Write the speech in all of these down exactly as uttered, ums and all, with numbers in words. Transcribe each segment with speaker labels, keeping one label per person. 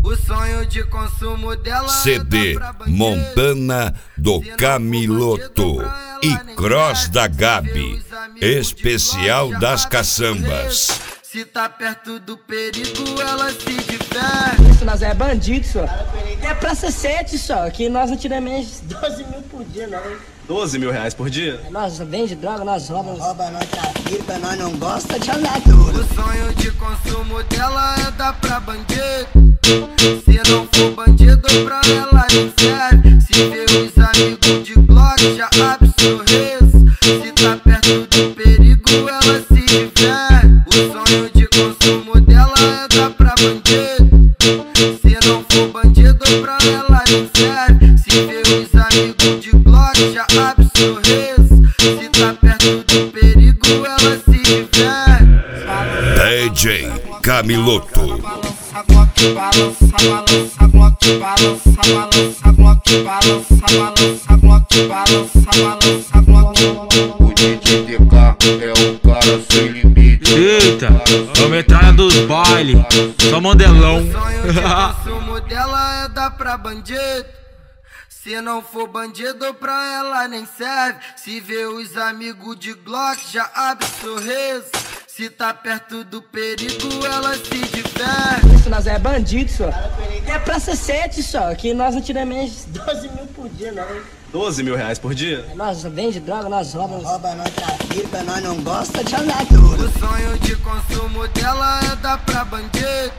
Speaker 1: O sonho de consumo dela
Speaker 2: C D Montana do Camiloto e Cross da Gabi, especial das caçambas.
Speaker 1: Se tá perto do perigo, ela se diverte.
Speaker 3: Isso, nós é bandido, só. É praça sete, só, que nós não tiramos menos de doze mil por dia, não.
Speaker 4: doze mil reais por dia?
Speaker 3: Nós vende droga, nós roubamos.
Speaker 5: Rouba, nós trafica, nós não gosta de andar duro.
Speaker 1: O sonho de consumo dela é dar pra bandido. Se não for bandido, pra ela não serve. Se vê os amigos de Glock, já abre sorriso. Se tá perto do perigo, ela se diverte. O sonho de consumo dela é dar pra bandido. Se não for bandido, pra ela não serve. Se vê os amigos de Glock, já abre sorriso. Se tá perto do perigo, ela se diverte.
Speaker 2: D J Camiloto.
Speaker 1: Balança, Glock, balança, balança, Glock, balança, balança, Glock, balança, balança, Glock, balança, balança, Glock.
Speaker 6: O D J T K é o cara sem limite.
Speaker 7: Eita, a metralha dos baile, só modelão.
Speaker 1: O sonho de consumo dela é dar pra bandido. Se não for bandido, pra ela nem serve. Se vê os amigos de Glock, já abre sorriso. Se tá perto do perigo, ela se diverte.
Speaker 3: Isso, nós é bandido, só. É praça sete, só, que nós não tiramos menos de doze mil por dia, não.
Speaker 4: doze mil reais por dia?
Speaker 3: Nós vende droga, nós roubamos.
Speaker 5: Rouba, nós trafica, nós não gosta de andar duro.
Speaker 1: O sonho de consumo dela é dar pra bandido.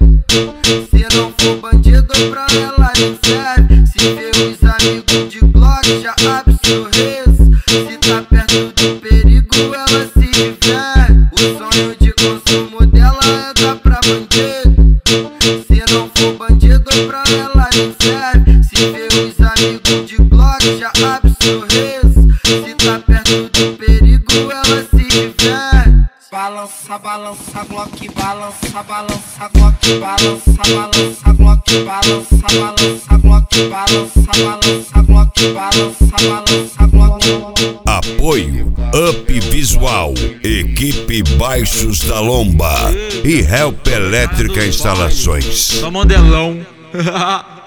Speaker 1: Se não for bandido, pra ela não serve. Se vê os amigos de Glock, já abre sorriso. Se tá perto do perigo, ela se diverte. O sonho de consumo dela é dar pra bandido. Se não for bandido, pra ela não serve. Se vê os amigos de Glock, já abre sorriso. Se tá perto do perigo, ela se diverte. Balança, balança, Glock, balança, balança, Glock, balança, balança, Glock, balança, balança, Glock, balança, balança, Glock, balança, balança, Glock.
Speaker 2: Apoio Up Visual, equipe Baixos da Lomba e Help Elétrica Instalações.
Speaker 7: Só modelão.